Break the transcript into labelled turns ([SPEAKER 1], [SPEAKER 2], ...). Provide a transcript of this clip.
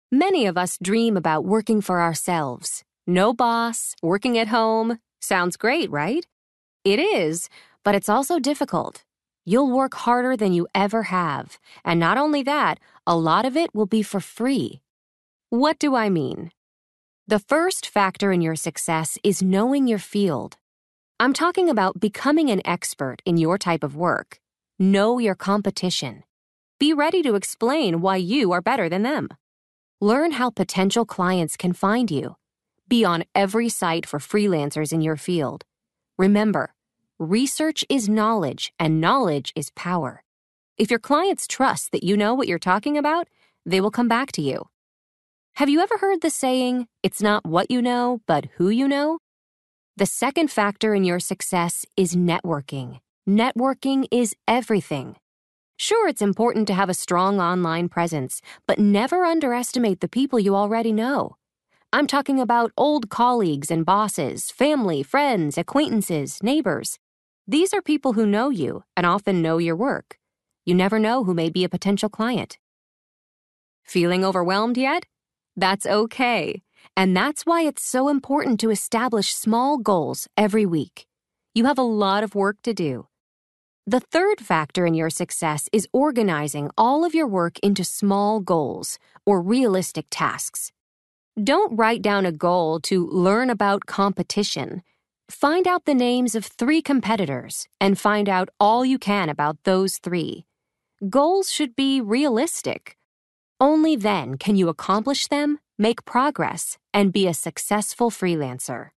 [SPEAKER 1] Many of us dream about working for ourselves. No boss, working at home. Sounds great, right? It is, but it's also difficult. You'll work harder than you ever have, and not only that, a lot of it will be for free. What do I mean? The first factor in your success is knowing your field. I'm talking about becoming an expert in your type of work. Know your competition. Be ready to explain why you are better than them. Learn how potential clients can find you. Be on every site for freelancers in your field. Remember, research is knowledge, and knowledge is power. If your clients trust that you know what you're talking about, they will come back to you. Have you ever heard the saying, it's not what you know, but who you know? The second factor in your success is networking. Networking is everything. Sure, it's important to have a strong online presence, but never underestimate the people you already know. I'm talking about old colleagues and bosses, family, friends, acquaintances, neighbors. These are people who know you and often know your work. You never know who may be a potential client. Feeling overwhelmed yet? That's okay. And that's why it's so important to establish small goals every week. You have a lot of work to do. The third factor in your success is organizing all of your work into small goals or realistic tasks. Don't write down a goal to learn about competition. Find out the names of 3 competitors and find out all you can about those 3. Goals should be realistic. Only then can you accomplish them, make progress, and be a successful freelancer.